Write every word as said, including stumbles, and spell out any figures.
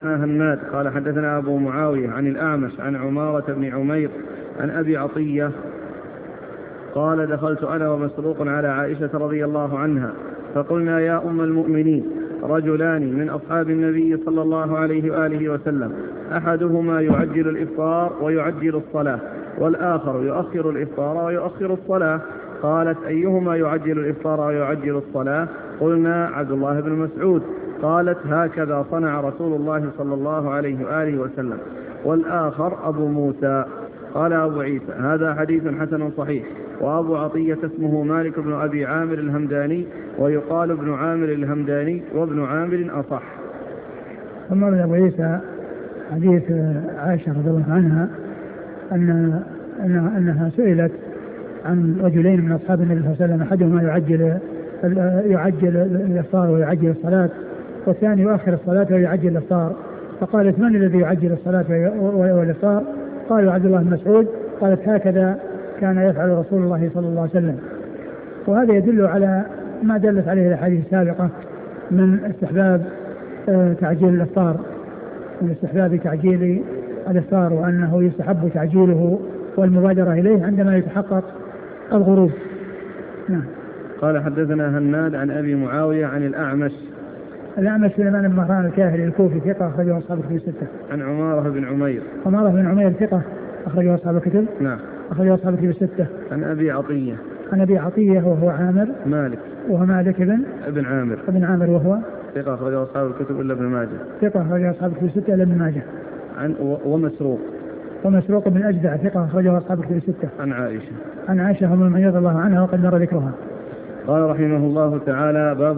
هناد قال حدثنا أبو معاوية عن الأعمش عن عمارة بن عمير عن أبي عطية قال دخلت أنا ومسروق على عائشة رضي الله عنها فقلنا يا أم المؤمنين رجلان من أصحاب النبي صلى الله عليه وآله وسلم أحدهما يعجل الإفطار ويعجل الصلاة والآخر يؤخر الإفطار ويؤخر الصلاة. قالت أيهما يعجل الإفطار ويعجل الصلاة؟ قلنا عبد الله بن مسعود. قالت هكذا صنع رسول الله صلى الله عليه وآله وسلم. والآخر أبو موسى. قال أبو عيسى هذا حديث حسن صحيح. وأبو عطية اسمه مالك بن أبي عامر الهمداني ويقال ابن عامر الهمداني وابن عامر أصح. ثم أبو عيسى حديث عائشة رضي الله عنها أن أنها سئلت عن رجلين من أصحاب النبي صلى الله عليه وسلم أحدهما يعجل يعجل الإفطار ويعجل الصلاة والثاني يؤخر الصلاة ويعجل الإفطار. فقالت من الذي يعجل الصلاة والإفطار؟ قالوا عبد الله بن مسعود. قالت هكذا كان يفعل رسول الله صلى الله عليه وسلم. وهذا يدل على ما دلت عليه الأحاديث السابقة من استحباب تعجيل الإفطار من استحباب تعجيل الإفطار وأنه يستحب تعجيله والمبادرة إليه عندما يتحقق الغروب. نعم. قال حدثنا هناد عن أبي معاوية عن الأعمش الأعمش سليمان بن مهران الكاهلي الكوفي ثقة أخرجه أصحاب الكتب الستة. عن عمارة بن عمير عمارة بن عمير ثقة أخرجه أصحاب الكتب. نعم. أخرجه أصحاب الكتب الستة. عن أبي عطية عن أبي عطية وهو عامر مالك وهو مالك بن ابن عامر ابن عامر وهو ثقة أخرجه أصحاب الكتب إلا ابن ماجه. ثقة أخرجه أصحاب الكتب الستة إلا ابن ماجه. عن ومسروق ومسروق بن أجدع ثقة أخرجه أصحاب الكتب الستة. عن عائشة عن عائشة أم المؤمنين رضي الله عنها وقد مر ذكرها. قال رحمه الله تعالى باب